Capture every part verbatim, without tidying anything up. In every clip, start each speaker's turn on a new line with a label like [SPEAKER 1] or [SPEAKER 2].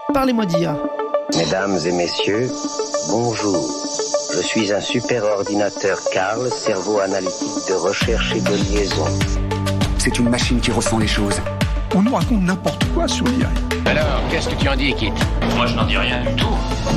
[SPEAKER 1] Parlez-moi d'I A.
[SPEAKER 2] Mesdames et messieurs, bonjour. Je suis un super ordinateur Carl, cerveau analytique de recherche et de liaison.
[SPEAKER 3] C'est une machine qui ressent les choses.
[SPEAKER 4] On nous raconte n'importe quoi sur l'I A.
[SPEAKER 5] Alors, qu'est-ce que tu en dis, Kit ?
[SPEAKER 6] Moi, je n'en dis rien du tout.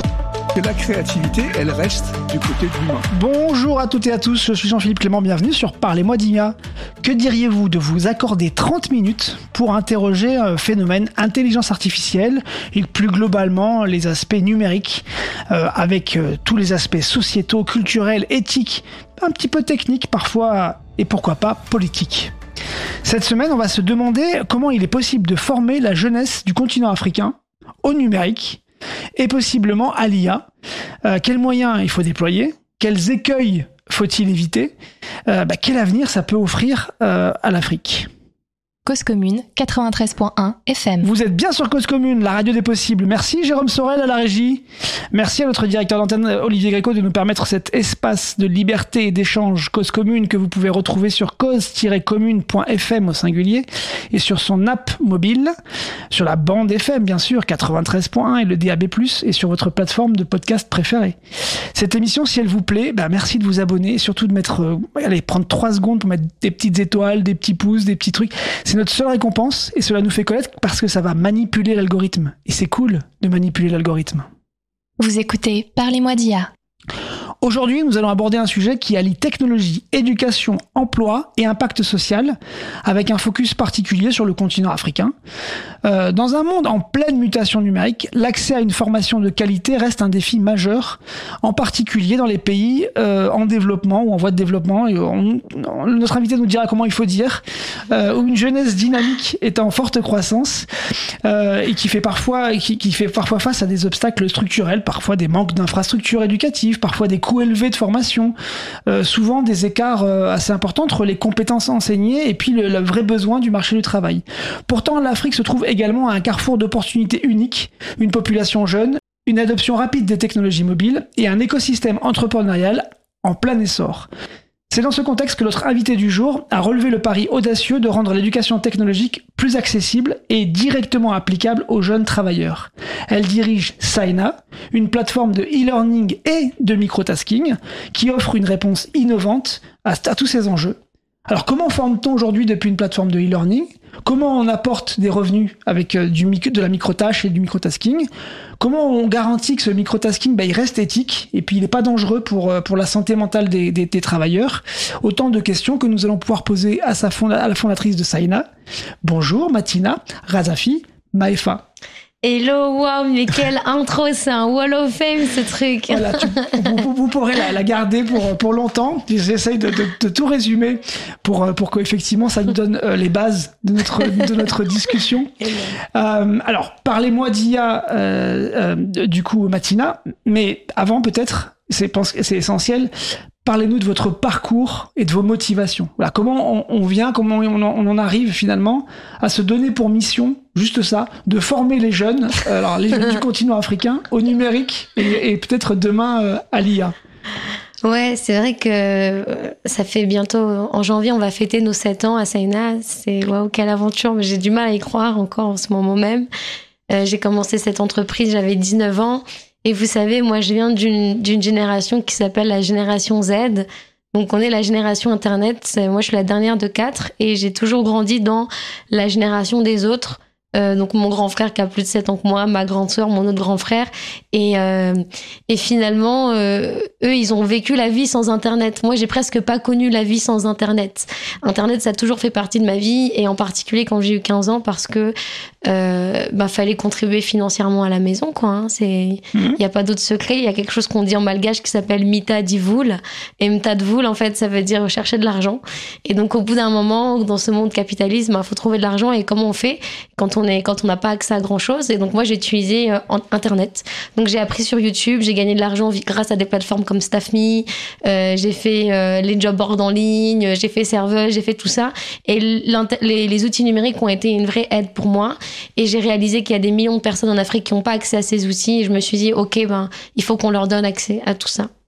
[SPEAKER 4] Que la créativité, elle reste du côté de l'humain.
[SPEAKER 1] Bonjour à toutes et à tous, je suis Jean-Philippe Clément, bienvenue sur Parlez-moi d'I A. Que diriez-vous de vous accorder trente minutes pour interroger un phénomène intelligence artificielle et plus globalement les aspects numériques euh, avec euh, tous les aspects sociétaux, culturels, éthiques, un petit peu techniques parfois et pourquoi pas politiques. Cette semaine, on va se demander comment il est possible de former la jeunesse du continent africain au numérique et possiblement à l'I A. Euh, quels moyens il faut déployer ? Quels écueils faut-il éviter ? euh, bah, Quel avenir ça peut offrir euh, à l'Afrique ?
[SPEAKER 7] Cause Commune, quatre-vingt-treize point un F M.
[SPEAKER 1] Vous êtes bien sur Cause Commune, la radio des possibles. Merci Jérôme Sorel à la régie. Merci à notre directeur d'antenne Olivier Gréco de nous permettre cet espace de liberté et d'échange Cause Commune que vous pouvez retrouver sur cause tiret commune point f m au singulier et sur son app mobile, sur la bande F M bien sûr, quatre-vingt-treize point un et le D A B plus, et sur votre plateforme de podcast préférée. Cette émission, si elle vous plaît, bah merci de vous abonner et surtout de mettre, euh, allez, prendre trois secondes pour mettre des petites étoiles, des petits pouces, des petits trucs. C'est notre seule récompense et cela nous fait connaître parce que ça va manipuler l'algorithme. Et c'est cool de manipuler l'algorithme.
[SPEAKER 7] Vous écoutez Parlez-moi d'I A.
[SPEAKER 1] Aujourd'hui, nous allons aborder un sujet qui allie technologie, éducation, emploi et impact social, avec un focus particulier sur le continent africain. Euh, dans un monde en pleine mutation numérique, l'accès à une formation de qualité reste un défi majeur, en particulier dans les pays euh, en développement ou en voie de développement. Et on, on, notre invité nous dira comment il faut dire, euh, où une jeunesse dynamique est en forte croissance euh, et qui fait parfois, qui, qui fait parfois face à des obstacles structurels, parfois des manques d'infrastructures éducatives, parfois des coûts élevés de formation, euh, souvent des écarts euh, assez importants entre les compétences enseignées et puis le, le vrai besoin du marché du travail. Pourtant, l'Afrique se trouve également à un carrefour d'opportunités uniques, une population jeune, une adoption rapide des technologies mobiles et un écosystème entrepreneurial en plein essor. C'est dans ce contexte que notre invité du jour a relevé le pari audacieux de rendre l'éducation technologique plus accessible et directement applicable aux jeunes travailleurs. Elle dirige Saina, une plateforme de e-learning et de microtasking qui offre une réponse innovante à, à tous ces enjeux. Alors comment forme-t-on aujourd'hui depuis une plateforme de e-learning ? Comment on apporte des revenus avec euh, du, de la microtâche et du microtasking ? Comment on garantit que ce microtasking bah, il reste éthique et puis il n'est pas dangereux pour, pour la santé mentale des, des, des travailleurs ? Autant de questions que nous allons pouvoir poser à, sa fonda- à la fondatrice de Saina. Bonjour Matina Razafi Maefa.
[SPEAKER 8] Hello, wow, mais quelle intro, c'est un wall of fame ce truc.
[SPEAKER 1] Voilà, tu, vous, vous pourrez la, la garder pour, pour longtemps. J'essaye de, de, de tout résumer pour, pour qu'effectivement ça nous donne euh, les bases de notre, de notre discussion. Euh, alors, parlez-moi d'I A euh, euh, du coup, Matina, mais avant peut-être, c'est, c'est essentiel, parlez-nous de votre parcours et de vos motivations. Voilà, comment on, on vient, comment on en, on en arrive finalement à se donner pour mission, juste ça, de former les jeunes, alors les jeunes du continent africain, au numérique et, et peut-être demain euh, à l'I A.
[SPEAKER 8] Ouais, c'est vrai que ça fait bientôt, en janvier, on va fêter nos sept ans à Saina. C'est waouh, quelle aventure, mais j'ai du mal à y croire encore en ce moment même. Euh, j'ai commencé cette entreprise, j'avais dix-neuf ans. Et vous savez, moi, je viens d'une, d'une génération qui s'appelle la génération Z. Donc, on est la génération Internet. Moi, je suis la dernière de quatre et j'ai toujours grandi dans la génération des autres. Euh, donc, mon grand frère qui a plus de sept ans que moi, ma grande sœur, mon autre grand frère. Et, euh, et finalement, euh, eux, ils ont vécu la vie sans Internet. Moi, j'ai presque pas connu la vie sans Internet. Internet, ça a toujours fait partie de ma vie et en particulier quand j'ai eu quinze ans parce que euh, bah, fallait contribuer financièrement à la maison, quoi. Hein. C'est, il y a pas d'autre secret. Il y a quelque chose qu'on dit en malgache qui s'appelle mita divoul. Et mita divoul, en fait, ça veut dire chercher de l'argent. Et donc, au bout d'un moment, dans ce monde capitalisme, il faut trouver de l'argent. Et comment on fait quand on est, quand on n'a pas accès à grand chose? Et donc, moi, j'ai utilisé euh, Internet. Donc, j'ai appris sur YouTube. J'ai gagné de l'argent grâce à des plateformes comme StaffMe. Euh, j'ai fait euh, les job boards en ligne. J'ai fait Serveuse. J'ai fait tout ça. Et les, les outils numériques ont été une vraie aide pour moi. Et j'ai réalisé qu'il y a des millions de personnes en Afrique qui n'ont pas accès à ces outils. Et je me suis dit, OK, ben, il faut qu'on leur donne accès à tout ça.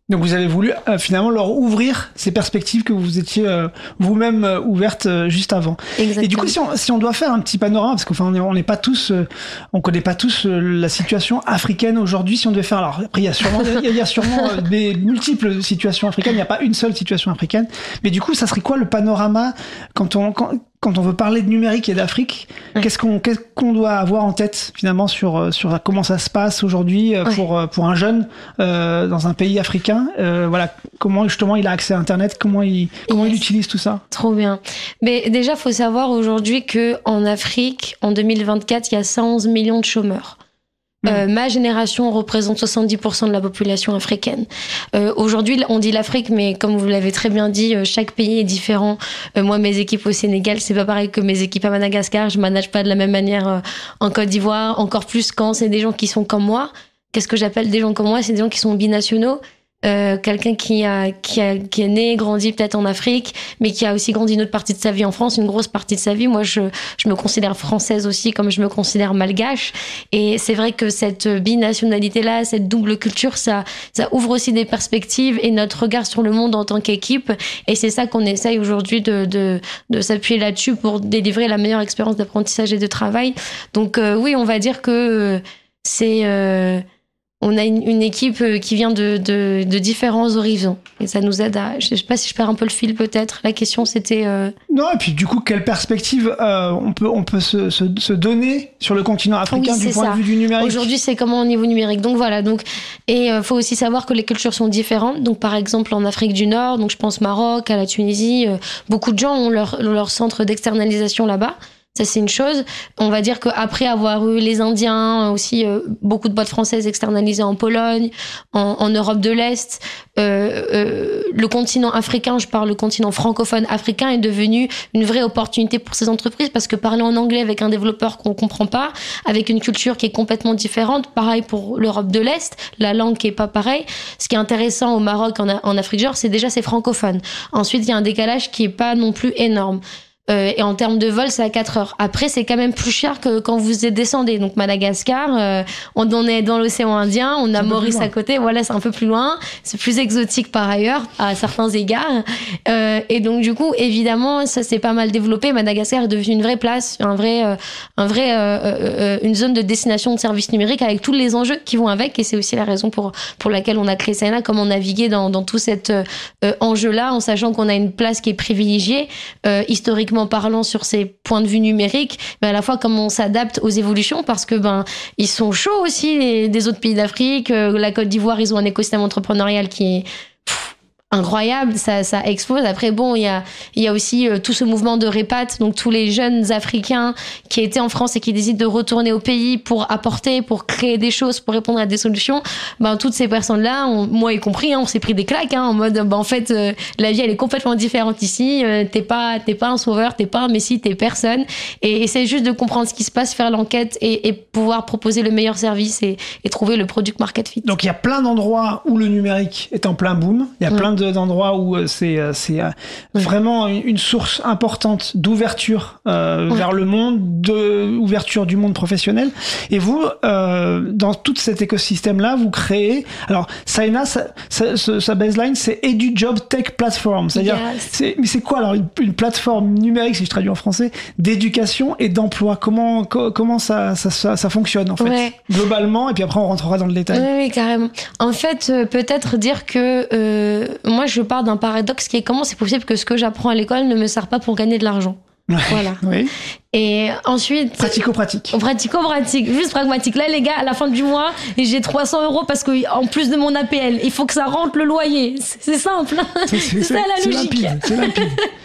[SPEAKER 1] Donc vous avez voulu euh, finalement leur ouvrir ces perspectives que vous étiez euh, vous-même euh, ouvertes euh, juste avant.
[SPEAKER 8] Exactement.
[SPEAKER 1] Et du coup, si on, si on doit faire un petit panorama, parce qu'enfin on n'est pas tous, euh, on connaît pas tous euh, la situation africaine aujourd'hui. Si on devait faire, alors après il y a sûrement, il y a, il y a sûrement euh, des multiples situations africaines. Il n'y a pas une seule situation africaine. Mais du coup, ça serait quoi le panorama quand on quand, quand on veut parler de numérique et d'Afrique, ouais. qu'est-ce qu'on qu'est-ce qu'on doit avoir en tête finalement sur sur comment ça se passe aujourd'hui ouais. pour pour un jeune euh, dans un pays africain, euh, voilà, comment justement il a accès à Internet, comment il comment yes. il utilise tout ça.
[SPEAKER 8] Trop bien. Mais déjà, faut savoir aujourd'hui que en Afrique, en deux mille vingt-quatre, il y a cent onze millions de chômeurs. Euh, mmh. Ma génération représente soixante-dix pour cent de la population africaine. Euh, aujourd'hui, on dit l'Afrique, mais comme vous l'avez très bien dit, euh, chaque pays est différent. Euh, moi, mes équipes au Sénégal, c'est pas pareil que mes équipes à Madagascar. Je manage pas de la même manière euh, en Côte d'Ivoire. Encore plus quand c'est des gens qui sont comme moi. Qu'est-ce que j'appelle des gens comme moi? C'est des gens qui sont binationaux. Euh, quelqu'un qui a, qui a, qui est né, grandi peut-être en Afrique, mais qui a aussi grandi une autre partie de sa vie en France, une grosse partie de sa vie. Moi, je, je me considère française aussi, comme je me considère malgache. Et c'est vrai que cette binationalité-là, cette double culture, ça, ça ouvre aussi des perspectives et notre regard sur le monde en tant qu'équipe. Et c'est ça qu'on essaye aujourd'hui de, de, de s'appuyer là-dessus pour délivrer la meilleure expérience d'apprentissage et de travail. Donc, euh, oui, on va dire que c'est, euh, on a une, une équipe qui vient de, de, de différents horizons. Et ça nous aide à... Je ne sais pas si je perds un peu le fil, peut-être. La question, c'était... Euh...
[SPEAKER 1] Non, et puis du coup, quelle perspective euh, on peut, on peut se, se, se donner sur le continent africain oui, du point ça. de vue du numérique?
[SPEAKER 8] Aujourd'hui, c'est comment au niveau numérique. Donc voilà. Donc, et il euh, faut aussi savoir que les cultures sont différentes. Donc par exemple, en Afrique du Nord, donc je pense Maroc, à la Tunisie, euh, beaucoup de gens ont leur, leur centre d'externalisation là-bas. Ça, c'est une chose. On va dire qu'après avoir eu les Indiens, aussi euh, beaucoup de boîtes françaises externalisées en Pologne, en, en Europe de l'Est, euh, euh, le continent africain, je parle le continent francophone africain, est devenu une vraie opportunité pour ces entreprises parce que parler en anglais avec un développeur qu'on comprend pas, avec une culture qui est complètement différente, pareil pour l'Europe de l'Est, la langue qui est pas pareille. Ce qui est intéressant au Maroc, en, en Afrique du Nord, c'est déjà c'est francophone. Ensuite, il y a un décalage qui est pas non plus énorme. Euh, et en termes de vol, c'est à quatre heures. Après, c'est quand même plus cher que quand vous descendez. Donc Madagascar, euh, on, on est dans l'océan Indien, on a Maurice à côté. Voilà, c'est un peu plus loin. C'est plus exotique par ailleurs, à certains égards. Euh, et donc du coup, évidemment, ça s'est pas mal développé. Madagascar est devenu une vraie place, un vrai, euh, un vrai, euh, euh, une zone de destination de services numériques avec tous les enjeux qui vont avec. Et c'est aussi la raison pour pour laquelle on a créé Saina, comment naviguer dans dans tout cet euh, enjeu-là, en sachant qu'on a une place qui est privilégiée euh, historiquement parlant sur ces points de vue numériques, mais à la fois comment on s'adapte aux évolutions parce que ben ils sont chauds aussi les, des autres pays d'Afrique. Euh, la Côte d'Ivoire, ils ont un écosystème entrepreneurial qui est pff, incroyable, ça, ça explose. Après, bon, il y a, il y a aussi euh, tout ce mouvement de répat, donc tous les jeunes Africains qui étaient en France et qui décident de retourner au pays pour apporter, pour créer des choses, pour répondre à des solutions. Ben, toutes ces personnes-là, on, moi y compris, hein, on s'est pris des claques, hein, en mode, ben, en fait, euh, la vie, elle est complètement différente ici. Euh, t'es pas, t'es pas un sauveur, t'es pas un messie, t'es personne. Et essaie juste de comprendre ce qui se passe, faire l'enquête et, et pouvoir proposer le meilleur service et, et trouver le product market fit.
[SPEAKER 1] Donc, il y a plein d'endroits où le numérique est en plein boom. Il y a mmh. plein de d'endroits où c'est c'est oui. vraiment une source importante d'ouverture euh, oui. vers le monde, de ouverture du monde professionnel. Et vous, euh, dans tout cet écosystème-là, vous créez. Alors, Saina, sa, sa, sa baseline, c'est EduJob Tech Platform. C'est-à-dire, yes. c'est, mais c'est quoi alors une, une plateforme numérique, si je traduis en français, d'éducation et d'emploi. Comment co- comment ça, ça ça ça fonctionne en fait ouais. globalement, et puis après on rentrera dans le détail.
[SPEAKER 8] Oui, oui carrément. En fait, euh, peut-être dire que euh, moi je pars d'un paradoxe qui est comment c'est possible que ce que j'apprends à l'école ne me sert pas pour gagner de l'argent. Voilà.
[SPEAKER 1] Oui.
[SPEAKER 8] Et ensuite...
[SPEAKER 1] Pratico-pratique.
[SPEAKER 8] Pratico-pratique. Juste pragmatique. Là, les gars, à la fin du mois, j'ai trois cents euros parce que, en plus de mon A P L, il faut que ça rentre le loyer. C'est simple. C'est, c'est, c'est ça la
[SPEAKER 1] c'est
[SPEAKER 8] logique.
[SPEAKER 1] Limpide, c'est limpide.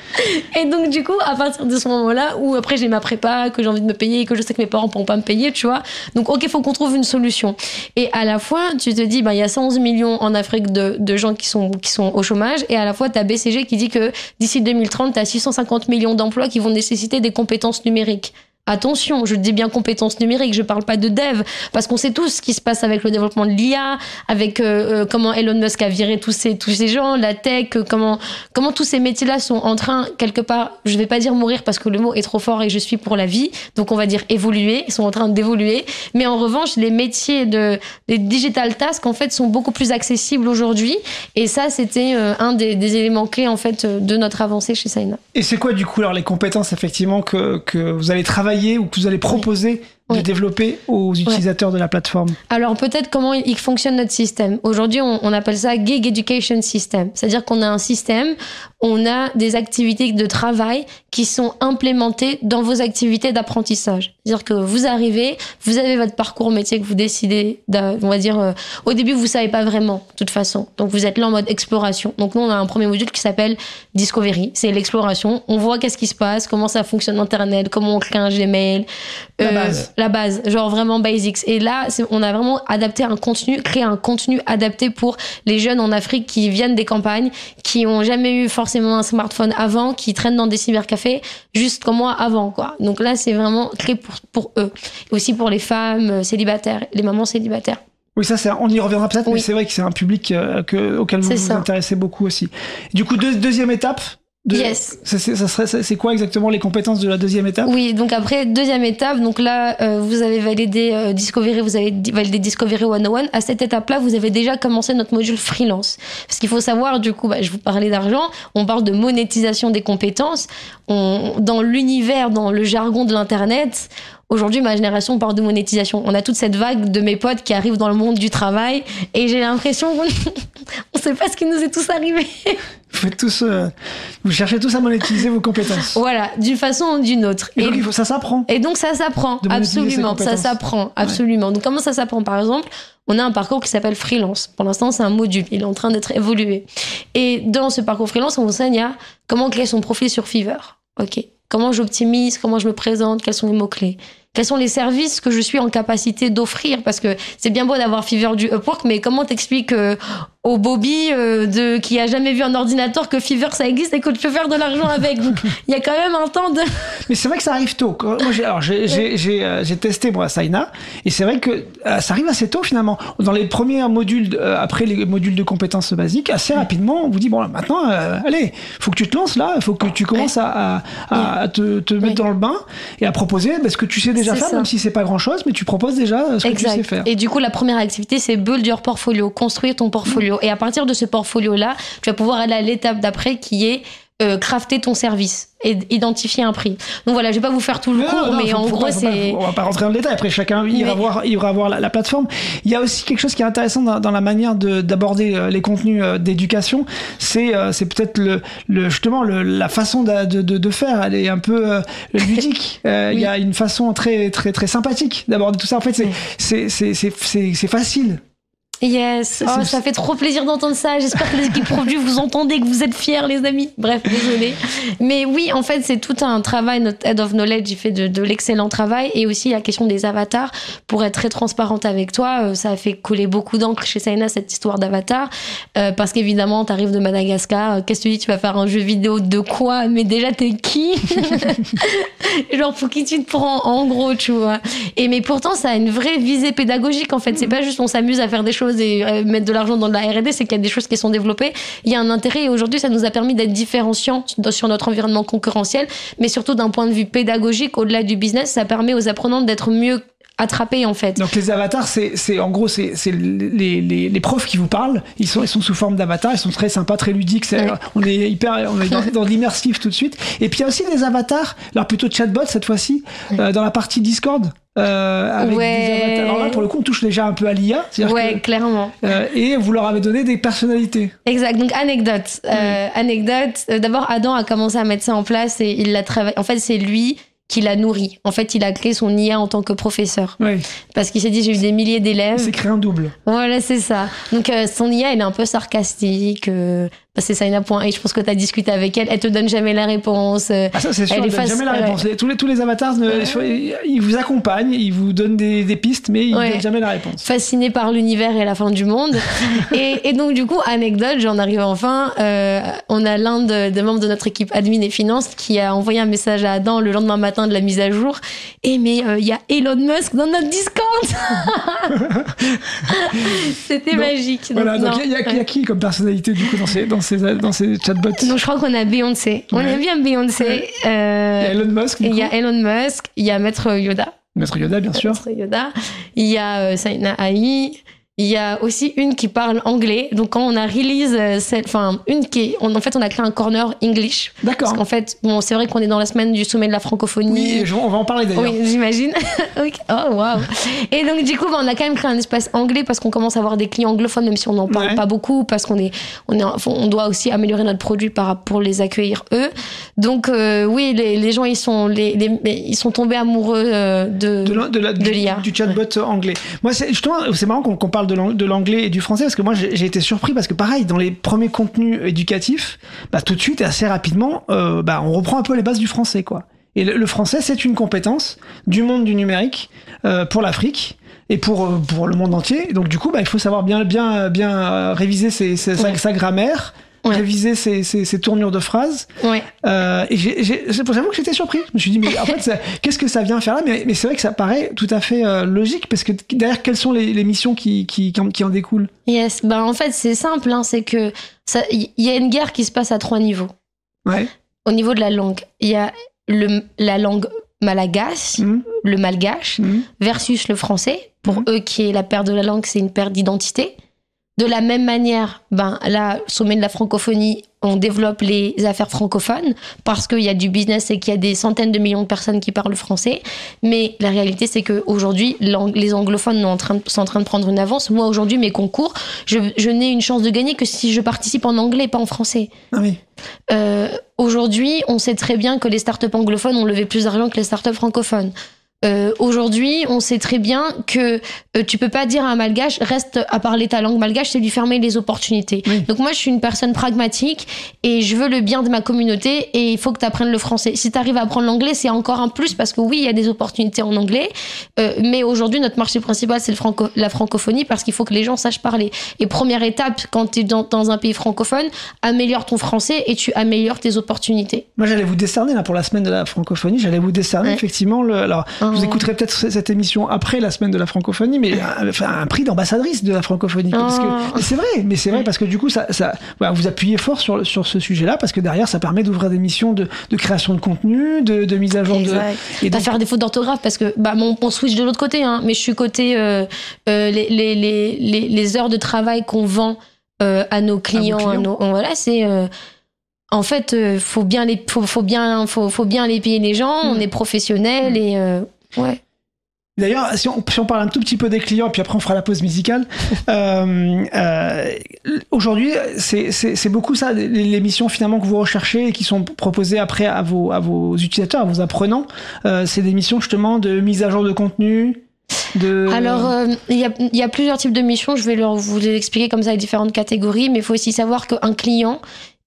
[SPEAKER 8] Et donc, du coup, à partir de ce moment-là, où après j'ai ma prépa, que j'ai envie de me payer, que je sais que mes parents pourront pas me payer, tu vois. Donc, ok, il faut qu'on trouve une solution. Et à la fois, tu te dis, ben, il y a cent onze millions en Afrique de, de gens qui sont, qui sont au chômage. Et à la fois, t'as B C G qui dit que d'ici deux mille trente, t'as six cent cinquante millions d'emplois qui vont nécessiter des compétences numériques. Attention, je dis bien compétences numériques, je parle pas de dev, parce qu'on sait tous ce qui se passe avec le développement de l'I A, avec euh, euh, comment Elon Musk a viré tous ces tous ces gens, la tech, euh, comment comment tous ces métiers-là sont en train quelque part, je vais pas dire mourir parce que le mot est trop fort et je suis pour la vie, donc on va dire évoluer, ils sont en train d'évoluer, mais en revanche les métiers de les digital tasks en fait sont beaucoup plus accessibles aujourd'hui, et ça c'était euh, un des, des éléments clés en fait de notre avancée chez Saina.
[SPEAKER 1] Et c'est quoi du coup alors les compétences effectivement que que vous allez travailler ou que vous allez proposer de oui. développer aux utilisateurs ouais. de la plateforme?
[SPEAKER 8] Alors peut-être comment il fonctionne notre système. Aujourd'hui, on, on appelle ça Gig Education System. C'est-à-dire qu'on a un système, on a des activités de travail qui sont implémentées dans vos activités d'apprentissage. C'est-à-dire que vous arrivez, vous avez votre parcours métier que vous décidez, on va dire, euh, au début, vous savez pas vraiment, de toute façon. Donc vous êtes là en mode exploration. Donc nous, on a un premier module qui s'appelle Discovery. C'est l'exploration. On voit qu'est-ce qui se passe, comment ça fonctionne Internet, comment on crée un Gmail.
[SPEAKER 1] La
[SPEAKER 8] euh,
[SPEAKER 1] base.
[SPEAKER 8] La base, genre vraiment basics. Et là, c'est, on a vraiment adapté un contenu, créé un contenu adapté pour les jeunes en Afrique qui viennent des campagnes, qui ont jamais eu forcément un smartphone avant, qui traînent dans des cybercafés, juste comme moi avant, quoi. Donc là, c'est vraiment clé pour, pour eux. Et aussi pour les femmes célibataires, les mamans célibataires.
[SPEAKER 1] Oui, ça, c'est, on y reviendra peut-être, oui. mais c'est vrai que c'est un public euh, que, auquel vous vous intéressez beaucoup aussi. Du coup, deux, deuxième étape. De,
[SPEAKER 8] yes.
[SPEAKER 1] Ça, c'est, ça serait, c'est quoi exactement les compétences de la deuxième étape?
[SPEAKER 8] Oui, donc après, deuxième étape, donc là, euh, vous avez validé euh, Discovery, vous avez validé Discovery cent un. À cette étape-là, vous avez déjà commencé notre module freelance. Parce qu'il faut savoir, du coup, bah, je vous parlais d'argent, on parle de monétisation des compétences. On, dans l'univers, dans le jargon de l'Internet, aujourd'hui, ma génération parle de monétisation. On a toute cette vague de mes potes qui arrivent dans le monde du travail et j'ai l'impression qu'on ne sait pas ce qui nous est tous arrivé.
[SPEAKER 1] Vous faites tous, euh, vous cherchez tous à monétiser vos compétences.
[SPEAKER 8] Voilà, d'une façon ou d'une autre.
[SPEAKER 1] Et, et donc, il faut, ça s'apprend.
[SPEAKER 8] Et donc, ça s'apprend, absolument. Ça s'apprend, absolument. Ouais. Donc, comment ça s'apprend? Par exemple, on a un parcours qui s'appelle freelance. Pour l'instant, c'est un module. Il est en train d'être évolué. Et dans ce parcours freelance, on vous enseigne à comment créer son profil sur Fiverr. OK. Comment j'optimise, comment je me présente, quels sont les mots-clés, quels sont les services que je suis en capacité d'offrir, parce que c'est bien beau d'avoir Fiverr du Upwork, mais comment t'expliques euh, au Bobby euh, de, qui a jamais vu un ordinateur que Fiverr ça existe et que tu peux faire de l'argent avec. Donc il y a quand même un temps de...
[SPEAKER 1] Mais c'est vrai que ça arrive tôt. Moi, j'ai, alors, j'ai, j'ai, j'ai, euh, j'ai testé moi Saina, et c'est vrai que euh, ça arrive assez tôt finalement. Dans les premiers modules, euh, après les modules de compétences basiques, assez rapidement, on vous dit bon là maintenant, euh, allez, faut que tu te lances là, il faut que tu commences à, à, à te, te mettre oui. dans le bain et à proposer bah, ce que tu sais déjà c'est faire, ça. Même si c'est pas grand chose, mais tu proposes déjà ce
[SPEAKER 8] exact.
[SPEAKER 1] Que tu sais faire.
[SPEAKER 8] Et du coup, la première activité, c'est build your portfolio, construire ton portfolio. Mmh. Et à partir de ce portfolio-là, tu vas pouvoir aller à l'étape d'après qui est euh, crafter ton service et identifier un prix. Donc voilà, je vais pas vous faire tout le non, cours, non, mais faut, en faut gros, pas, c'est...
[SPEAKER 1] Pas, on va pas rentrer dans le détail. Après, chacun ira mais... voir, ira voir la, la plateforme. Il y a aussi quelque chose qui est intéressant dans, dans la manière de, d'aborder les contenus d'éducation. C'est, c'est peut-être le, le, justement le, la façon de, de, de faire. Elle est un peu euh, ludique. euh, oui. Il y a une façon très, très, très sympathique d'aborder tout ça. En fait, c'est, oui. c'est, c'est, c'est, c'est, c'est facile.
[SPEAKER 8] Yes, oh, ça fait trop plaisir d'entendre ça. J'espère que les équipes produits vous entendez, que vous êtes fiers, les amis. Bref, désolé. Mais oui, en fait, c'est tout un travail. Notre Head of Knowledge, il fait de, de l'excellent travail. Et aussi la question des avatars. Pour être très transparente avec toi, ça a fait couler beaucoup d'encre chez Saina, cette histoire d'avatar. Euh, parce qu'évidemment, t'arrives de Madagascar. Qu'est-ce que tu dis? Tu vas faire un jeu vidéo de quoi? Mais déjà, t'es qui? Genre, pour qui tu te prends, en gros, tu vois. Et mais pourtant, ça a une vraie visée pédagogique, en fait. C'est pas juste on s'amuse à faire des choses et mettre de l'argent dans de la R et D, c'est qu'il y a des choses qui sont développées. Il y a un intérêt et aujourd'hui, ça nous a permis d'être différenciants sur notre environnement concurrentiel, mais surtout d'un point de vue pédagogique, au-delà du business, ça permet aux apprenants d'être mieux attrapés en fait.
[SPEAKER 1] Donc les avatars, c'est, c'est en gros, c'est, c'est les, les, les profs qui vous parlent. Ils sont, ils sont sous forme d'avatars. Ils sont très sympas, très ludiques. C'est, ouais. On est hyper, on est dans, dans l'immersif tout de suite. Et puis il y a aussi des avatars, alors plutôt chatbot cette fois-ci, ouais. euh, dans la partie Discord. Euh, avec
[SPEAKER 8] ouais.
[SPEAKER 1] des avatars. Alors là, pour le coup, on touche déjà un peu à l'I A.
[SPEAKER 8] Ouais,
[SPEAKER 1] que,
[SPEAKER 8] clairement.
[SPEAKER 1] Euh, et vous leur avez donné des personnalités.
[SPEAKER 8] Exact. Donc, anecdote. Oui. Euh, anecdote. Euh, d'abord, Adam a commencé à mettre ça en place et il l'a travaillé. En fait, c'est lui qui l'a nourri. En fait, il a créé son I A en tant que professeur.
[SPEAKER 1] Oui.
[SPEAKER 8] Parce qu'il s'est dit, j'ai eu des milliers d'élèves.
[SPEAKER 1] Il s'est créé un double.
[SPEAKER 8] Voilà, c'est ça. Donc, euh, son I A, il est un peu sarcastique. Euh, c'est Saina.H, je pense que tu as discuté avec elle, elle te donne jamais la réponse.
[SPEAKER 1] Ah ça c'est sûr, elle ne donne jamais la réponse. Ouais. Tous, les, tous les avatars, ne, ouais. ils vous accompagnent, ils vous donnent des, des pistes, mais ils ne ouais. donnent jamais la réponse.
[SPEAKER 8] Fasciné par l'univers et la fin du monde. et, et donc du coup, anecdote, j'en arrive enfin, euh, on a l'un de, des membres de notre équipe admin et finance qui a envoyé un message à Adam le lendemain matin de la mise à jour. Et mais il euh, y a Elon Musk dans notre Discord. C'était donc, magique. Donc,
[SPEAKER 1] voilà, donc il y, y, y a qui comme personnalité du coup dans ces, dans ces, dans ces chatbots?
[SPEAKER 8] Donc je crois qu'on a Beyoncé. Ouais. On aime bien Beyoncé. Ouais. Euh,
[SPEAKER 1] il y a Elon Musk.
[SPEAKER 8] Il y a Elon Musk. Il y a Maître Yoda.
[SPEAKER 1] Maître Yoda, bien sûr.
[SPEAKER 8] Maître Yoda. Il y a euh, Saina Aï. Il y a aussi une qui parle anglais. Donc, quand on a release cette, enfin, une qui est, on, en fait, on a créé un corner English.
[SPEAKER 1] D'accord.
[SPEAKER 8] Parce qu'en fait, bon, c'est vrai qu'on est dans la semaine du sommet de la francophonie.
[SPEAKER 1] Oui, on va en parler d'ailleurs.
[SPEAKER 8] Oui, j'imagine. Okay. Oh, waouh. Et donc, du coup, bah, on a quand même créé un espace anglais parce qu'on commence à avoir des clients anglophones, même si on n'en parle ouais. pas beaucoup, parce qu'on est, on est, on doit aussi améliorer notre produit par, pour les accueillir eux. Donc, euh, oui, les, les gens, ils sont, les, les, ils sont tombés amoureux de, de, la, de, la, de l'I A.
[SPEAKER 1] Du, du chatbot ouais. anglais. Moi, c'est, justement, c'est marrant qu'on, qu'on parle de l'anglais et du français parce que moi j'ai, j'ai été surpris parce que pareil dans les premiers contenus éducatifs bah tout de suite et assez rapidement euh, bah on reprend un peu les bases du français quoi et le, le français c'est une compétence du monde du numérique euh, pour l'Afrique et pour pour le monde entier donc du coup bah il faut savoir bien bien bien réviser ses, ses, ouais. sa, sa grammaire. Ouais. Réviser ces, ces, ces tournures de phrases.
[SPEAKER 8] Ouais.
[SPEAKER 1] Euh, et j'ai, j'ai, j'avoue que j'étais surpris. Je me suis dit, mais en fait, ça, qu'est-ce que ça vient faire là? Mais, mais c'est vrai que ça paraît tout à fait euh, logique, parce que derrière, quelles sont les, les missions qui, qui, qui, en, qui en découlent?
[SPEAKER 8] Yes, ben en fait, c'est simple, hein, c'est que il y a une guerre qui se passe à trois niveaux.
[SPEAKER 1] Ouais.
[SPEAKER 8] Au niveau de la langue, il y a le, la langue malagasy, mmh. le malgache, mmh. versus le français. Pour mmh. eux, qui est la perte de la langue, c'est une perte d'identité. De la même manière, ben là, sommet de la francophonie, on développe les affaires francophones parce qu'il y a du business et qu'il y a des centaines de millions de personnes qui parlent français. Mais la réalité, c'est qu'aujourd'hui, les anglophones sont en, train de, sont en train de prendre une avance. Moi, aujourd'hui, mes concours, je, je n'ai une chance de gagner que si je participe en anglais, pas en français.
[SPEAKER 1] Ah oui.
[SPEAKER 8] Euh, aujourd'hui, on sait très bien que les startups anglophones ont levé plus d'argent que les startups francophones. Euh, aujourd'hui, on sait très bien que euh, tu peux pas dire à un malgache reste à parler ta langue malgache, c'est lui fermer les opportunités. Oui. Donc moi, je suis une personne pragmatique et je veux le bien de ma communauté et il faut que tu apprennes le français. Si tu arrives à apprendre l'anglais, c'est encore un plus parce que oui, il y a des opportunités en anglais, euh, mais aujourd'hui, notre marché principal, c'est le franco- la francophonie parce qu'il faut que les gens sachent parler. Et première étape, quand tu es dans, dans un pays francophone, améliore ton français et tu améliores tes opportunités.
[SPEAKER 1] Moi, j'allais vous décerner là pour la semaine de la francophonie, j'allais vous décerner ouais. effectivement le. Alors, vous écouterez peut-être cette émission après la semaine de la francophonie, mais un, enfin, un prix d'ambassadrice de la francophonie. Oh. Parce que, mais c'est vrai, mais c'est vrai parce que du coup, ça, ça, voilà, vous appuyez fort sur, sur ce sujet-là parce que derrière, ça permet d'ouvrir des missions de, de création de contenu, de, de mise à jour
[SPEAKER 8] exact. de. Et pas donc... faire des fautes d'orthographe parce que bah, mon, on switch de l'autre côté, hein, mais je suis côté euh, euh, les, les, les, les, les heures de travail qu'on vend euh, à nos clients. À clients. À nos, voilà, c'est. Euh, En fait, euh, faut bien les, faut, faut bien, faut, faut bien les payer les gens. Mmh. On est professionnels mmh. et euh, ouais.
[SPEAKER 1] D'ailleurs, si on, si on parle un tout petit peu des clients, puis après on fera la pause musicale. euh, euh, aujourd'hui, c'est, c'est, c'est beaucoup ça, les, les missions finalement que vous recherchez et qui sont proposées après à vos, à vos utilisateurs, à vos apprenants. Euh, c'est des missions justement de mise à jour de contenu. De...
[SPEAKER 8] Alors, il euh, y, y a plusieurs types de missions. Je vais leur, vous les expliquer comme ça les différentes catégories, mais il faut aussi savoir qu'un client.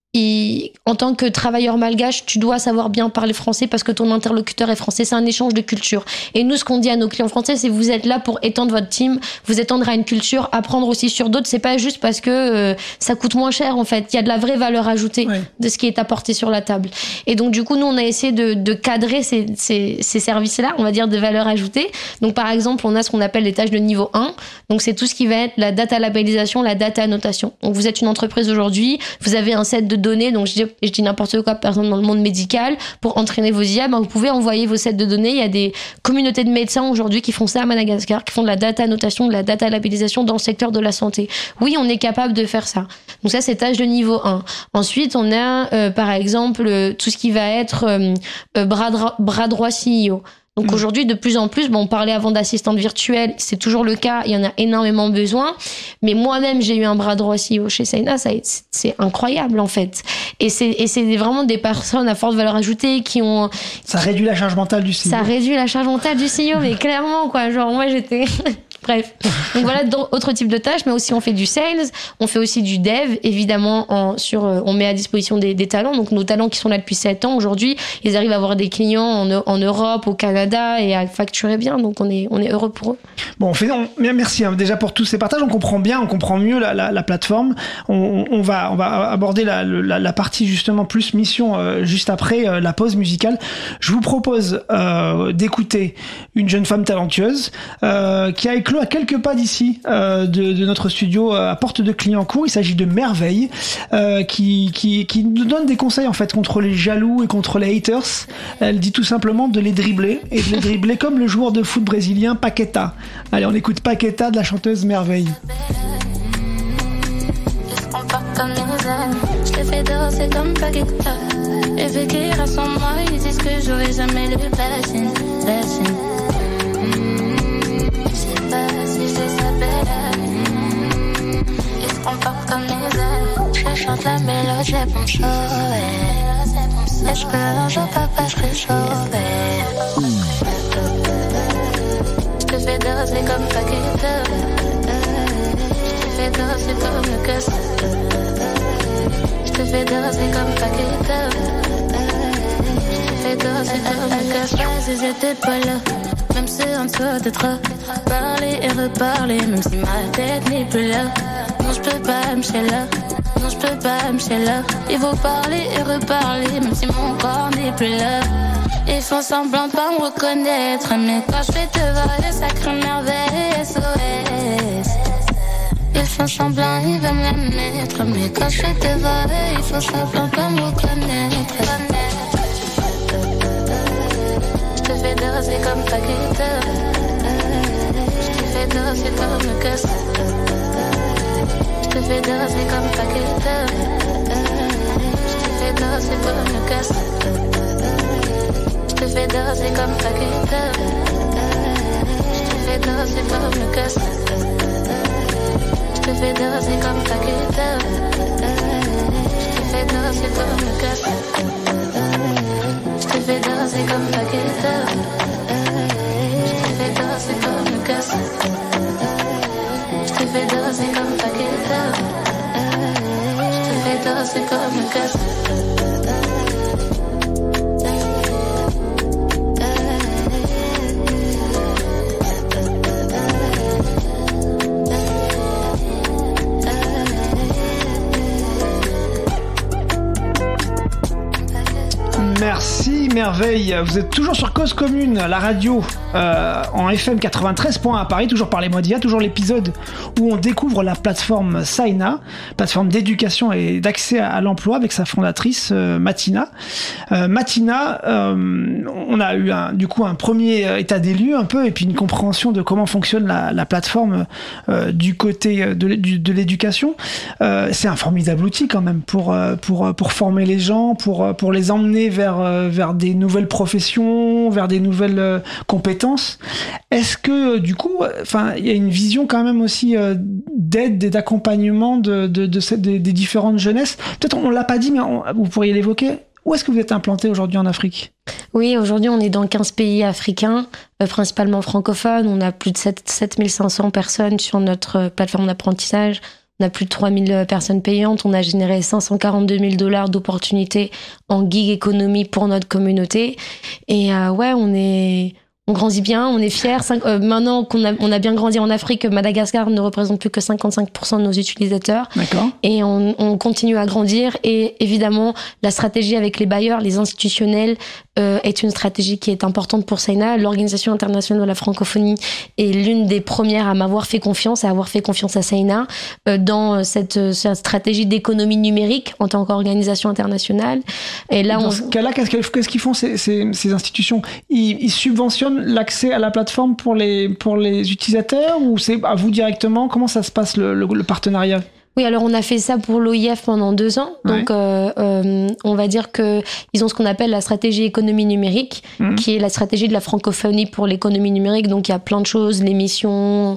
[SPEAKER 8] Et en tant que travailleur malgache, tu dois savoir bien parler français parce que ton interlocuteur est français. C'est un échange de culture. Et nous, ce qu'on dit à nos clients français, c'est vous êtes là pour étendre votre team, vous étendre à une culture, apprendre aussi sur d'autres. C'est pas juste parce que euh, ça coûte moins cher, en fait. Il y a de la vraie valeur ajoutée ouais. de ce qui est apporté sur la table. Et donc, du coup, nous, on a essayé de, de cadrer ces, ces, ces services-là, on va dire de valeur ajoutée. Donc, par exemple, on a ce qu'on appelle les tâches de niveau un. Donc, c'est tout ce qui va être la data labellisation, la data annotation. Donc, vous êtes une entreprise aujourd'hui, vous avez un set de données, donc je dis, je dis n'importe quoi, par exemple dans le monde médical, pour entraîner vos I A, ben vous pouvez envoyer vos sets de données. Il y a des communautés de médecins aujourd'hui qui font ça à Madagascar, qui font de la data annotation, de la data labellisation dans le secteur de la santé. Oui, on est capable de faire ça. Donc ça, c'est tâche de niveau un. Ensuite, on a euh, par exemple euh, tout ce qui va être euh, euh, bras, dra- bras droit C E O. Donc mmh. aujourd'hui, de plus en plus, bon, on parlait avant d'assistante virtuelle, c'est toujours le cas, il y en a énormément besoin. Mais moi-même, j'ai eu un bras droit C E O chez Saina, ça, c'est, c'est incroyable en fait. Et c'est, et c'est vraiment des personnes à forte valeur ajoutée qui ont...
[SPEAKER 1] Ça réduit la charge mentale du C E O.
[SPEAKER 8] Ça réduit la charge mentale du C E O, mais clairement, quoi. Genre, moi, j'étais... Bref. Donc voilà, d'autres types de tâches, mais aussi on fait du sales, on fait aussi du dev, évidemment, en, sur, on met à disposition des, des talents. Donc nos talents qui sont là depuis sept ans, aujourd'hui, ils arrivent à avoir des clients en, en Europe, au Canada et à facturer bien. Donc on est, on est heureux pour eux.
[SPEAKER 1] Bon, on fait, on, merci hein, déjà pour tous ces partages. On comprend bien, on comprend mieux la, la, la plateforme. On, on, va, on va aborder la, la, la partie justement plus mission euh, juste après euh, la pause musicale. Je vous propose euh, d'écouter une jeune femme talentueuse euh, qui a éclos à quelques pas d'ici euh, de, de notre studio à Porte de Clignancourt. Il s'agit de Merveille euh, qui, qui, qui nous donne des conseils en fait contre les jaloux et contre les haters. Elle dit tout simplement de les dribbler et de les dribbler comme le joueur de foot brésilien Paqueta. Allez, on écoute Paqueta de la chanteuse Merveille.
[SPEAKER 5] Je te fais danser comme Paqueta. Et vu qu'ils restent en moi, ils disent que j'aurais jamais le passion, passion. Je sais pas si je les appelle. Ils se comportent comme les ailes. Je chante la mélodie pour me sauver. Est-ce que un jour papa serait sauvé? Je te fais danser comme Paqueta. Je te fais danser comme le casse. Je te fais danser comme Paqueta. Je te fais danser comme le casse. Si j'étais pas là, même si on se de trop. Parler et reparler, même si ma tête n'est plus là. Non, je peux pas me chier là. Non, je peux pas me chier là. Il faut parler et reparler, même si mon corps n'est plus là. Ils font semblant de pas me reconnaître, mais quand je fais te voir, le sacré merveille S O S. Ils font semblant, ils veulent me la mettre, mais quand je fais te voir, ils font semblant de pas me reconnaître. Je te fais danser comme Paqueta. Je te fais danser comme le casse. Je te fais danser comme Paqueta. Je te fais danser comme le casse. Je te fais danser comme Paqueta. Je te fais danser comme le casse. Je te fais danser comme Paqueta. Je te fais danser comme le casse. Je te fais danser comme Paqueta. Je te fais danser comme le casse. Je te fais danser comme Paqueta. Je te fais danser comme le casse.
[SPEAKER 1] Merci Merveille, vous êtes toujours sur Cause Commune, la radio euh, en F M quatre-vingt-treize point un à Paris, toujours par les Modia, toujours l'épisode où on découvre la plateforme Saina, plateforme d'éducation et d'accès à l'emploi avec sa fondatrice euh, Matina. Euh, Matina, euh, on a eu un, du coup un premier état des lieux un peu et puis une compréhension de comment fonctionne la, la plateforme euh, du côté de, de, de l'éducation. Euh, c'est un formidable outil quand même pour, pour, pour former les gens, pour, pour les emmener vers vers des nouvelles professions, vers des nouvelles euh, compétences. Est-ce que euh, du coup, enfin, il y a une vision quand même aussi euh, d'aide et d'accompagnement de, de, de cette, des, des différentes jeunesses. Peut-être on l'a pas dit, mais on, vous pourriez l'évoquer. Où est-ce que vous êtes implanté aujourd'hui en Afrique ?
[SPEAKER 8] Oui, aujourd'hui on est dans quinze pays africains, euh, principalement francophones. On a plus de sept mille cinq cents personnes sur notre plateforme d'apprentissage. On a plus de trois mille personnes payantes. On a généré cinq cent quarante-deux mille dollars d'opportunités en gig économie pour notre communauté. Et euh, ouais, on est... On grandit bien, on est fiers. Cinq, euh, maintenant qu'on a, on a bien grandi en Afrique, Madagascar ne représente plus que cinquante-cinq pour cent de nos utilisateurs.
[SPEAKER 1] D'accord.
[SPEAKER 8] Et on, on continue à grandir. Et évidemment, la stratégie avec les bailleurs, les institutionnels, euh, est une stratégie qui est importante pour Saina. L'Organisation internationale de la francophonie est l'une des premières à m'avoir fait confiance, à avoir fait confiance à Saina euh, dans cette, cette stratégie d'économie numérique en tant qu'organisation internationale. Et là,
[SPEAKER 1] dans
[SPEAKER 8] on...
[SPEAKER 1] ce cas-là, qu'est-ce, qu'est-ce qu'ils font ces, ces, ces institutions ? ils, ils subventionnent l'accès à la plateforme pour les, pour les utilisateurs ou c'est à vous directement ? Comment ça se passe le, le, le partenariat ?
[SPEAKER 8] Oui, alors on a fait ça pour l'O I F pendant deux ans.
[SPEAKER 1] Ouais.
[SPEAKER 8] Donc, euh, euh, on va dire que ils ont ce qu'on appelle la stratégie économie numérique, mmh. qui est la stratégie de la francophonie pour l'économie numérique. Donc, il y a plein de choses, l'émission,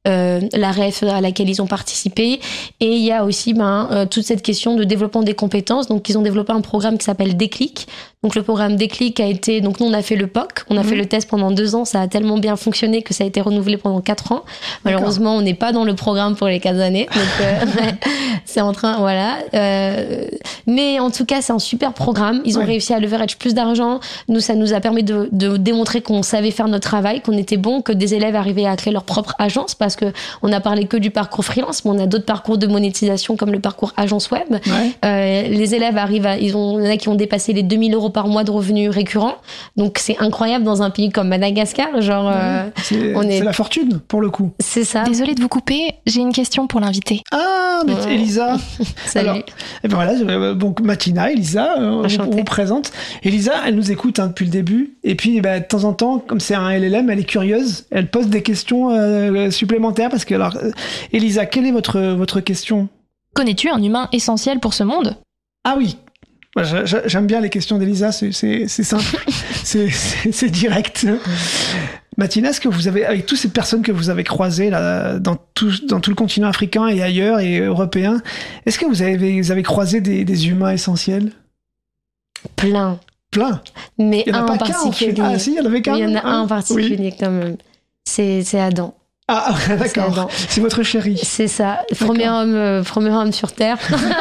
[SPEAKER 8] euh, la R E F à laquelle ils ont participé. Et il y a aussi ben, euh, toute cette question de développement des compétences. Donc, ils ont développé un programme qui s'appelle Déclic. Donc, le programme Déclic a été... Donc, nous, on a fait le P O C. On a mmh. fait le test pendant deux ans. Ça a tellement bien fonctionné que ça a été renouvelé pendant quatre ans. Malheureusement, D'accord. on n'est pas dans le programme pour les quatre années. Donc, euh, c'est en train... Voilà. Euh, mais en tout cas, c'est un super programme. Ils ont ouais. réussi à leverage plus d'argent. Nous, ça nous a permis de, de démontrer qu'on savait faire notre travail, qu'on était bon, que des élèves arrivaient à créer leur propre agence, parce que on a parlé que du parcours freelance, mais on a d'autres parcours de monétisation comme le parcours agence web. Ouais. Euh, les élèves arrivent à... Ils ont, il y en a qui ont dépassé les deux mille euros par mois de revenus récurrents. Donc, c'est incroyable dans un pays comme Madagascar. Genre, ouais. euh,
[SPEAKER 1] c'est,
[SPEAKER 8] on est...
[SPEAKER 1] c'est la fortune, pour le coup.
[SPEAKER 8] C'est ça.
[SPEAKER 7] Désolée de vous couper. J'ai une question pour l'invité.
[SPEAKER 1] Ah, mais oh. Elisa.
[SPEAKER 8] Salut.
[SPEAKER 1] Alors, et ben voilà, donc Matina, Elisa, euh, on vous présente. Elisa, elle nous écoute hein, depuis le début. Et puis, bah, de temps en temps, comme c'est un L L M, elle est curieuse. Elle pose des questions euh, supplémentaires. Parce que, alors, euh, Elisa, quelle est votre, votre question ?
[SPEAKER 7] Connais-tu un humain essentiel pour ce monde ?
[SPEAKER 1] Ah oui. Moi, j'aime bien les questions d'Elisa, c'est, c'est, c'est simple, c'est, c'est, c'est direct. Mathina, est-ce que vous avez, avec toutes ces personnes que vous avez croisées là, dans, tout, dans tout le continent africain et ailleurs et européen, est-ce que vous avez, vous avez croisé des, des humains essentiels ?
[SPEAKER 8] Plein.
[SPEAKER 1] Plein.
[SPEAKER 8] Mais un en particulier.
[SPEAKER 1] En fait. Ah si, il y en avait qu'un.
[SPEAKER 8] Il y en a
[SPEAKER 1] un,
[SPEAKER 8] un en particulier oui. quand même. C'est, c'est Adam.
[SPEAKER 1] Ah, d'accord. C'est, c'est votre chéri.
[SPEAKER 8] C'est ça. Premier homme, euh, premier homme sur Terre.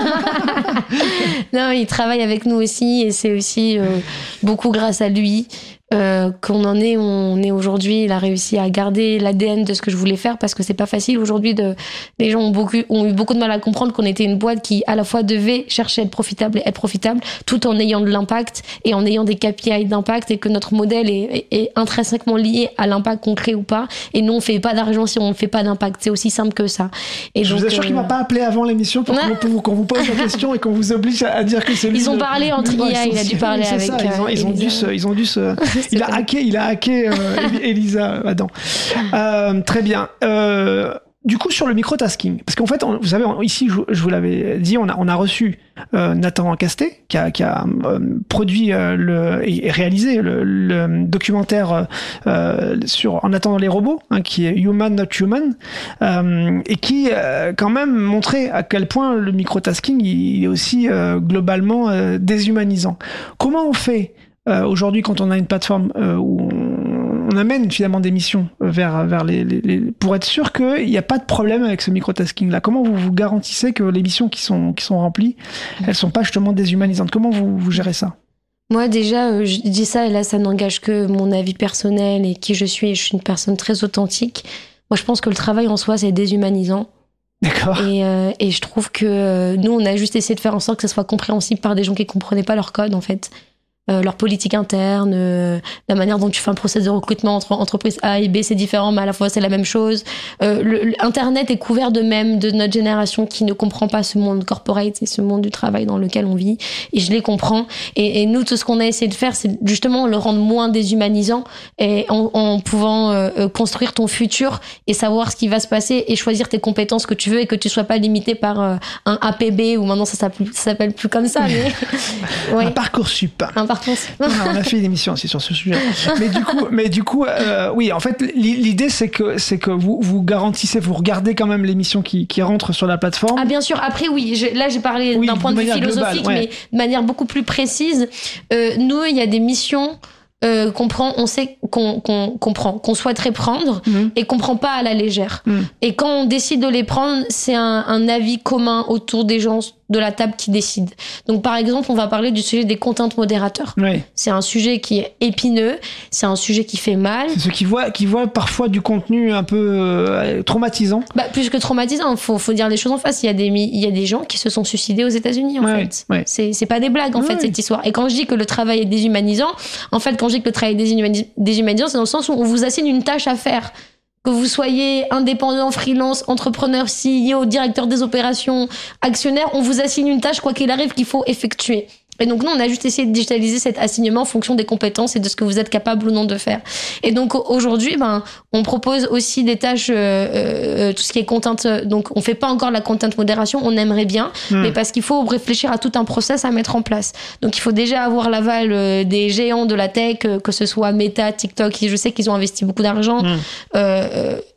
[SPEAKER 8] Non, il travaille avec nous aussi et c'est aussi euh, beaucoup grâce à lui euh, qu'on en est où on est aujourd'hui. Il a réussi à garder l'A D N de ce que je voulais faire parce que c'est pas facile aujourd'hui. De... Les gens ont, beaucoup, ont eu beaucoup de mal à comprendre qu'on était une boîte qui à la fois devait chercher à être profitable et être profitable tout en ayant de l'impact et en ayant des K P I d'impact et que notre modèle est, est, est intrinsèquement lié à l'impact qu'on crée ou pas. Et nous, on fait pas d'argent si on ne fait pas d'impact. C'est aussi simple que ça. Et
[SPEAKER 1] je donc, vous assure euh... qu'il m'a pas appelé avant l'émission pour, ouais. qu'on, pour qu'on vous pose la question et qu'on vous oblige à, à dire que c'est lui.
[SPEAKER 8] Ils ont parlé le... entre I A, il a dû parler avec.
[SPEAKER 1] Ça, ils ont, ils ont dû se, ils ont dû se. il a hacké, il a hacké euh, Elisa Adam. Euh, très bien. Euh, Du coup, sur le microtasking, parce qu'en fait, on, vous savez, on, ici, je, je vous l'avais dit, on a, on a reçu euh, Nathan Casté, qui a, qui a euh, produit euh, le, et réalisé le, le documentaire euh, sur En attendant les robots, hein, qui est Human Not Human, euh, et qui, euh, quand même, montrait à quel point le microtasking, il, il est aussi euh, globalement euh, déshumanisant. Comment on fait euh, aujourd'hui quand on a une plateforme euh, où on on amène finalement des missions vers, vers les, les, les... pour être sûr qu'il n'y a pas de problème avec ce microtasking-là. Comment vous vous garantissez que les missions qui sont, qui sont remplies, elles ne sont pas justement déshumanisantes ? Comment vous, vous gérez ça ?
[SPEAKER 8] Moi, déjà, euh, je dis ça, et là, ça n'engage que mon avis personnel et qui je suis. Je suis une personne très authentique. Moi, je pense que le travail en soi, c'est déshumanisant.
[SPEAKER 1] D'accord.
[SPEAKER 8] Et, euh, et je trouve que euh, nous, on a juste essayé de faire en sorte que ça soit compréhensible par des gens qui ne comprenaient pas leur code, en fait. Euh, leur politique interne, euh, la manière dont tu fais un process de recrutement entre entreprises A et B, c'est différent, mais à la fois c'est la même chose. Euh, le, le, Internet est couvert de même de notre génération qui ne comprend pas ce monde corporate et ce monde du travail dans lequel on vit. Et je les comprends. Et, et nous, tout ce qu'on a essayé de faire, c'est justement le rendre moins déshumanisant et en, en pouvant euh, construire ton futur et savoir ce qui va se passer et choisir tes compétences que tu veux et que tu sois pas limité par euh, un A P B ou maintenant ça s'appelle, ça s'appelle plus comme ça. Mais...
[SPEAKER 1] ouais. Un Parcoursup. Un
[SPEAKER 8] Non,
[SPEAKER 1] on a fait une émission aussi sur ce sujet. Mais du coup, mais du coup, euh, oui, en fait, l'idée c'est que c'est que vous vous garantissez, vous regardez quand même les missions qui qui rentrent sur la plateforme.
[SPEAKER 8] Ah bien sûr. Après oui, je, là j'ai parlé
[SPEAKER 1] oui,
[SPEAKER 8] d'un point de vue philosophique, globale, ouais. mais de manière beaucoup plus précise. Euh, nous, il y a des missions. Euh, qu'on prend, on sait qu'on, qu'on, qu'on prend, qu'on souhaiterait prendre mmh. et qu'on prend pas à la légère. Mmh. Et quand on décide de les prendre, c'est un, un avis commun autour des gens de la table qui décident. Donc par exemple, on va parler du sujet des content modérateurs.
[SPEAKER 1] Oui.
[SPEAKER 8] C'est un sujet qui est épineux, c'est un sujet qui fait mal.
[SPEAKER 1] C'est ceux qui voient, qui voient parfois du contenu un peu euh, traumatisant.
[SPEAKER 8] Bah plus que traumatisant, faut faut dire les choses en face. Il y a des il y a des gens qui se sont suicidés aux États-Unis en
[SPEAKER 1] ouais,
[SPEAKER 8] fait.
[SPEAKER 1] Ouais.
[SPEAKER 8] C'est c'est pas des blagues en ouais. fait cette histoire. Et quand je dis que le travail est déshumanisant, en fait quand je dis que le travail est déshumanisant, c'est dans le sens où on vous assigne une tâche à faire. Que vous soyez indépendant, freelance, entrepreneur, C E O, directeur des opérations, actionnaire, on vous assigne une tâche, quoi qu'il arrive, qu'il faut effectuer. Et donc, nous, on a juste essayé de digitaliser cet assignement en fonction des compétences et de ce que vous êtes capable ou non de faire. Et donc, aujourd'hui, ben, on propose aussi des tâches, euh, euh, tout ce qui est content. Donc, on fait pas encore la content modération, on aimerait bien, mmh. mais parce qu'il faut réfléchir à tout un process à mettre en place. Donc, il faut déjà avoir l'aval euh, des géants de la tech, euh, que ce soit Meta, TikTok, je sais qu'ils ont investi beaucoup d'argent. Mmh. Euh,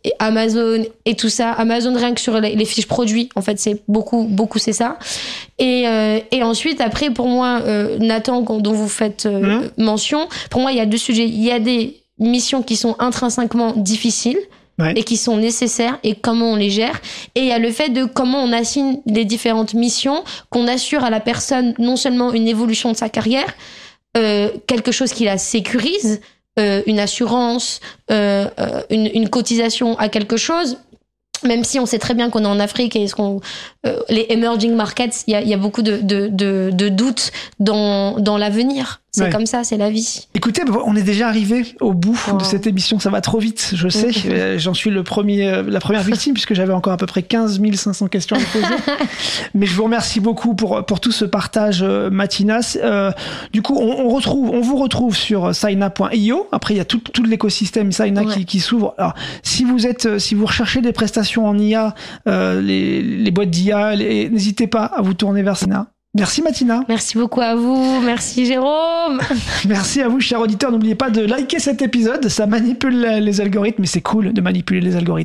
[SPEAKER 8] et Amazon et tout ça. Amazon, rien que sur les, les fiches produits, en fait, c'est beaucoup, beaucoup, c'est ça. Et, euh, et ensuite, après, pour moi, euh, Nathan, dont vous faites euh, mmh. mention, pour moi, il y a deux sujets. Il y a des missions qui sont intrinsèquement difficiles. Ouais. Et qui sont nécessaires et comment on les gère. Et il y a le fait de comment on assigne les différentes missions, qu'on assure à la personne non seulement une évolution de sa carrière, euh, quelque chose qui la sécurise, euh, une assurance, euh, euh, une, une cotisation à quelque chose. Même si on sait très bien qu'on est en Afrique et ce qu'on, euh, les emerging markets, il y a, y a beaucoup de, de, de, de doutes dans, dans l'avenir. C'est ouais. comme ça, c'est la vie.
[SPEAKER 1] Écoutez, on est déjà arrivé au bout oh. de cette émission. Ça va trop vite, je sais. Mmh. J'en suis le premier, la première victime puisque j'avais encore à peu près quinze mille cinq cents questions à vous poser. Mais je vous remercie beaucoup pour, pour tout ce partage, Mathina. Euh, du coup, on, on, retrouve, on vous retrouve sur Signa point io. Après, il y a tout, tout l'écosystème Signa ouais. qui, qui s'ouvre. Alors, si vous êtes, si vous recherchez des prestations en I A, euh, les, les boîtes d'I A, les, n'hésitez pas à vous tourner vers Signa. Merci Mathina.
[SPEAKER 8] Merci beaucoup à vous. Merci Jérôme.
[SPEAKER 1] Merci à vous, chers auditeurs. N'oubliez pas de liker cet épisode. Ça manipule les algorithmes, mais c'est cool de manipuler les algorithmes.